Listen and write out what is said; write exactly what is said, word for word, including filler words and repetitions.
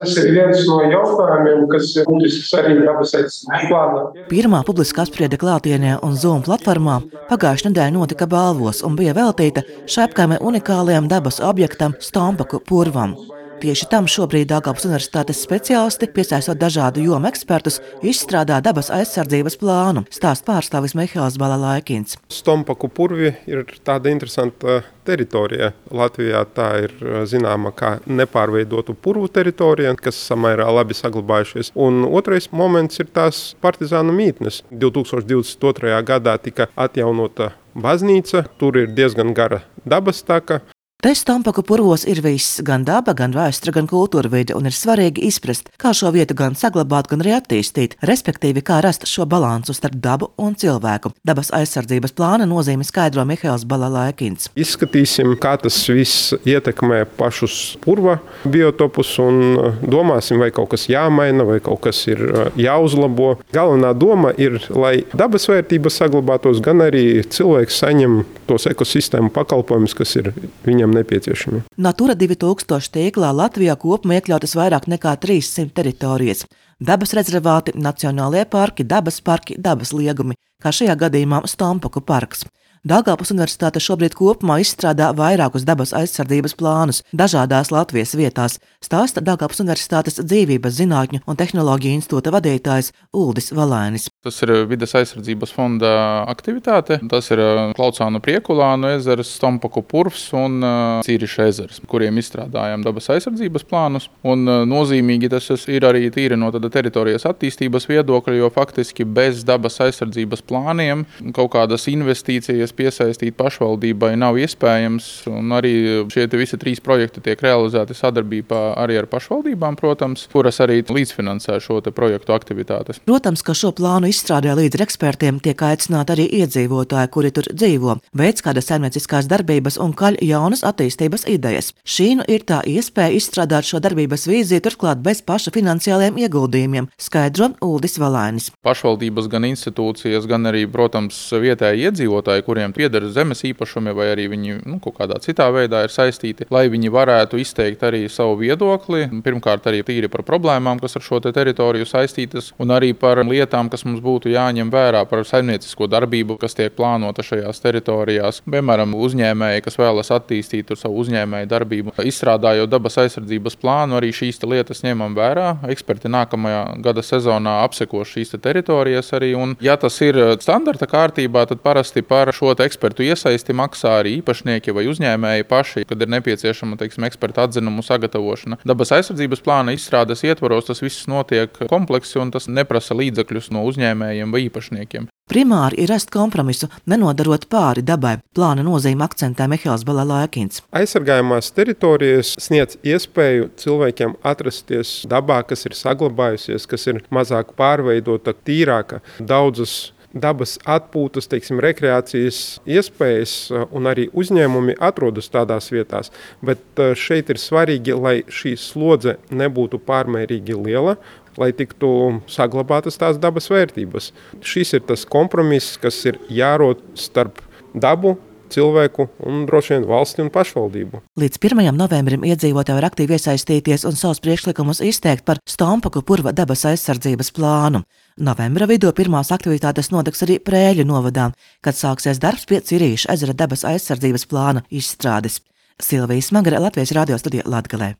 Tas ir viens no jautājumiem, kas ir būtisks arī dabas aizsardzības plānā. Pirmā publiska apspriede klātienē un Zoom platformā pagājušajā nedēļā notika Balvos un bija veltīta šai apkaimē unikālajam dabas objektam Stompaku purvam. Tieši tam šobrīd Daugavpils Universitātes speciālisti, piesaistot dažādu jomu ekspertus, izstrādā dabas aizsardzības plānu, stāsta pārstāvis Mihails Balalaikins. Stompaku purvi ir tāda interesanta teritorija. Latvijā tā ir zināma kā nepārveidotu purvu teritorija, kas samērā labi saglabājušies. Un otrais moments ir tās partizānu mītnes. divtūkstoš divdesmit otrajā gadā tika atjaunota baznīca, tur ir diezgan gara dabas taka. Te Stompaku purvos ir viss, gan daba, gan vēsture, gan kultūra vide, un ir svarīgi izprast, kā šo vietu gan saglabāt, gan arī attīstīt, respektīvi, kā rast šo balansu starp dabu un cilvēku. Dabas aizsardzības plāna nozīmi skaidro Mihails Balalaikins. Izskatīsim, kā tas viss ietekmē pašus purva biotopus un domāsim, vai kaut kas jāmaina, vai kaut kas ir jāuzlabo. Galvenā doma ir, lai dabas vērtības saglabātos, gan arī cilvēks saņem tos ekosistēmu pakalpojumus, kas ir viņam nepieciešami. Natura divi tūkstoši tīklā Latvijā kopumā iekļautas vairāk nekā trīssimt teritorijas. Dabas rezervāti, nacionālie parki, dabas parki, dabas liegumi, kā šajā gadījumā Stompaku parks. Daugavpils Universitāte šobrīd kopumā izstrādā vairākus dabas aizsardzības plānus dažādās Latvijas vietās, stāsta Daugavpils Universitātes dzīvības zinātņu un tehnoloģiju institūta vadītājs Uldis Valainis. Tas ir Vides aizsardzības fonda aktivitāte. Tas ir Klaucānu Priekulānu ezers, Stompaku purvs un Cīriša ezers, kuriem izstrādājam dabas aizsardzības plānus. Un nozīmīgi tas ir arī tīri no tāda teritorijas attīstības viedokļa, jo faktiski bez dabas aizsardzības plāniem kaut kādas investīcijas piesaistīt pašvaldībai nav iespējams, un arī šie visi trīs projekti tiek realizēti sadarbībā arī ar pašvaldībām, protams, kuras arī līdzfinansē šo te projektu aktivitātes. Protams, ka šo plānu izstrādē līdz ar ekspertiem tiek aicināti arī iedzīvotāji, kuri tur dzīvo, veic kādas saimnieciskās darbības un kaļ jaunas attīstības idejas. Šī nu ir tā iespēja izstrādāt šo darbības vīziju turklāt bez paša finansiāliem ieguldījumiem, skaidro Uldis Valainis. Pašvaldības gan institūcijas, gan arī, protams, vietēji iedzīvotāji, kuriem pieder zemes īpašumi vai arī viņi nu, kaut kādā citā veidā ir saistīti, lai viņi varētu izteikt arī savu viedokli. Pirmkārt arī tīri par problēmām, kas ar šo te teritoriju saistītas, un arī par lietām, kas mums būtu jāņem vērā, par saimniecisko darbību, kas tiek plānota šajās teritorijās. Piemēram, uzņēmēji, kas vēlas attīstīt savu uzņēmēju darbību, izstrādājot dabas aizsardzības plānu, arī šīs te lietas ņemam vērā. Eksperti nākamajā gada sezonā apseko šīs te teritorijas arī, un ja tas ir standarta kārtībā, tad parasti par šo ekspertu iesaisti maksā arī īpašnieki vai uzņēmēji paši, kad ir nepieciešama, teiksim, eksperta atzinumu sagatavošana. Dabas aizsardzības plāna izstrādes ietvaros tas viss notiek kompleksi un tas neprasa līdzekļus no uzņēmējiem vai īpašniekiem. Primāri ir rast kompromisu, nenodarot pāri dabai. Plāna nozīme akcentē Mihails Balalaikins. Aizsargājumās teritorijas sniedz iespēju cilvēkiem atrasties dabā, kas ir saglabājusies, kas ir mazāk pārveidota, tīrāka, daudzas dabas atpūtas, teiksim, rekreācijas iespējas un arī uzņēmumi atrodas tādās vietās, bet šeit ir svarīgi, lai šī slodze nebūtu pārmērīgi liela, lai tiktu saglabātas tās dabas vērtības. Šis ir tas kompromiss, kas ir jārod starp dabu, cilvēku un droši vien valsti un pašvaldību. Līdz pirmajam novembrim iedzīvotāji var aktīvi iesaistīties un savus priekšlikumus izteikt par Stompaku purva dabas aizsardzības plānu. Novembra vidū pirmās aktivitātes notiks arī Prēļu novadā, kad sāksies darbs pie Cīriša ezera dabas aizsardzības plāna izstrādes. Silvija Smagare, Latvijas radio studija Latgalē.